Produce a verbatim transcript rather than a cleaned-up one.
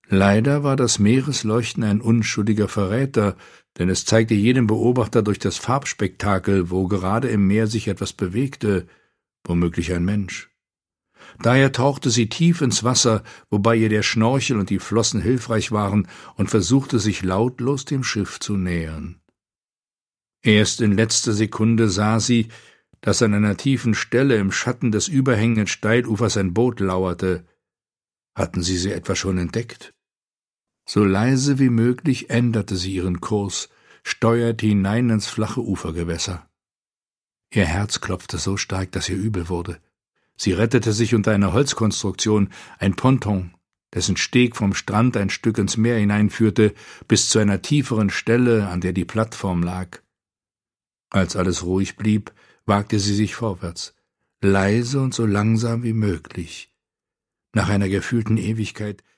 Leider war das Meeresleuchten ein unschuldiger Verräter, denn es zeigte jedem Beobachter durch das Farbspektakel, wo gerade im Meer sich etwas bewegte, womöglich ein Mensch. Daher tauchte sie tief ins Wasser, wobei ihr der Schnorchel und die Flossen hilfreich waren, und versuchte sich lautlos dem Schiff zu nähern. Erst in letzter Sekunde sah sie, dass an einer tiefen Stelle im Schatten des überhängenden Steilufers ein Boot lauerte. Hatten sie sie etwa schon entdeckt? So leise wie möglich änderte sie ihren Kurs, steuerte hinein ins flache Ufergewässer. Ihr Herz klopfte so stark, dass ihr übel wurde. Sie rettete sich unter einer Holzkonstruktion, ein Ponton, dessen Steg vom Strand ein Stück ins Meer hineinführte, bis zu einer tieferen Stelle, an der die Plattform lag. Als alles ruhig blieb, wagte sie sich vorwärts, leise und so langsam wie möglich. Nach einer gefühlten Ewigkeit